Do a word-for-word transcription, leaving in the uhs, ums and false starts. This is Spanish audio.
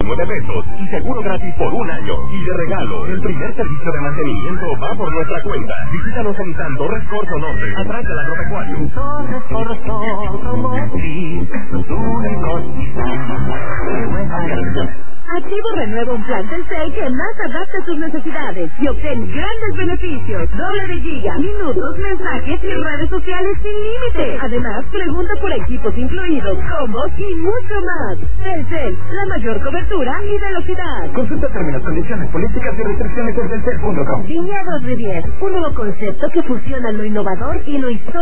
nueve pesos y seguro gratis por un año. Y de regalo, el primer servicio de mantenimiento va por nuestra cuenta. Visítanos en San Torres Corso Norte, atrás del agropecuario. Torres Corso Automotriz, los únicos Activo renueva un plan Telcel que más adapta a sus necesidades y obtén grandes beneficios, doble de giga, minutos, mensajes y redes sociales sin límite. Además, pregunta por equipos incluidos, combos y mucho más. Telcel, la mayor cobertura y velocidad. Consulta términos, condiciones, políticas y restricciones en telcel punto com. Viñedos Rivier, un nuevo concepto que fusiona lo innovador y lo histórico.